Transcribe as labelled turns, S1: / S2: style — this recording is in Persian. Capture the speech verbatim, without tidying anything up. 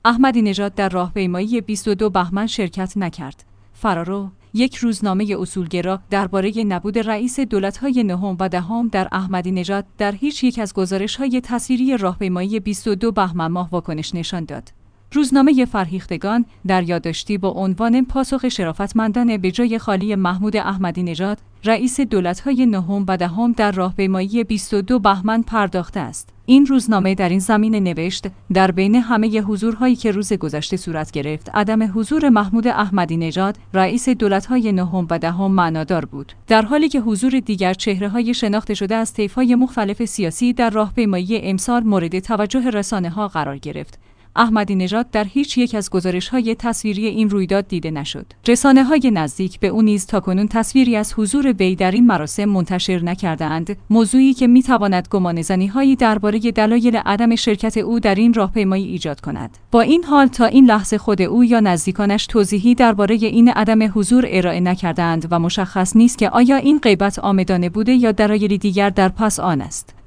S1: احمدی نژاد در راهپیمایی بیست و دو بهمن شرکت نکرد. فرارو، یک روزنامه اصولگرا درباره نبود رئیس دولت‌های نهم و دهم در احمدی نژاد در هیچ یک از گزارش‌های تصویری راهپیمایی بیست و دو بهمن ماه واکنش نشان داد. روزنامه فرهیختگان در یادداشتی با عنوان پاسخ شرافتمندانه به جای خالی محمود احمدی نژاد، رئیس دولت‌های نهم و دهم در راهپیمایی بیست و دو بهمن پرداخته است. این روزنامه در این زمینه نوشت: در بین همه حضورهایی که روز گذشته صورت گرفت، عدم حضور محمود احمدی نژاد، رئیس دولت‌های نهم و دهم معنادار بود، در حالی که حضور دیگر چهره‌های شناخته شده از طیف‌های مختلف سیاسی در راهپیمایی امسال مورد توجه رسانه‌ها قرار گرفت. احمدی نژاد در هیچ یک از گزارش‌های تصویری این رویداد دیده نشد. رسانه‌های نزدیک به او نیز تاکنون تصویری از حضور وی در این مراسم منتشر نکرده‌اند، موضوعی که می‌تواند گمانه‌زنی‌هایی درباره دلایل عدم شرکت او در این راهپیمایی ایجاد کند. با این حال تا این لحظه خود او یا نزدیکانش توضیحی درباره این عدم حضور ارائه نکرده‌اند و مشخص نیست که آیا این غیبت عامدانه بوده یا دلایلی دیگر در پس آن است.